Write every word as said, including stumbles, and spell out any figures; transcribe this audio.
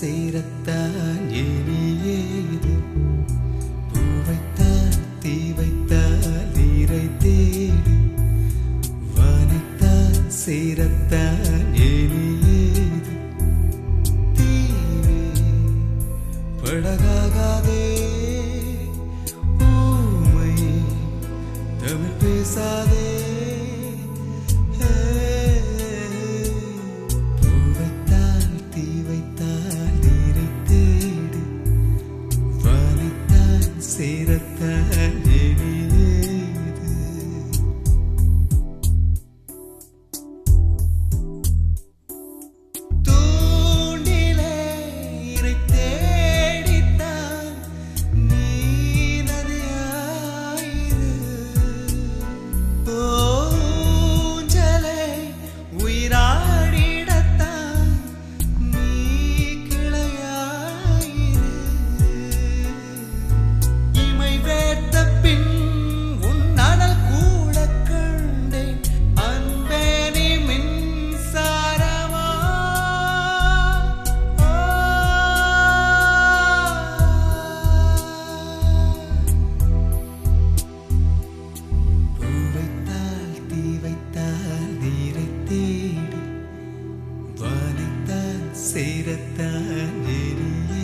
சேரத்தான் ஏனியேது பூவைத்தான் தீ வைத்தால் நீரை தேடி வானைத்தான் சேரத்தான் ஏனியேது தீவே படகாகாதே ஊமை தமிழ் பேசாதே சேரத்தான் ஏனியேது தூண்டிலே இறை தேடித்தான் நீ நதியாயிரு பூஞ்சலை உயிராடிடத்தான் நீ கிளையாயிரு வேர்த்த பின் உன் அனல் கூட கண்டேன் அன்பே நீ மின்சாரமா பூவைத்தால் தீ வைத்தால் நீரை தேடி வானைத்தான் சேரத்தான் ஏனியே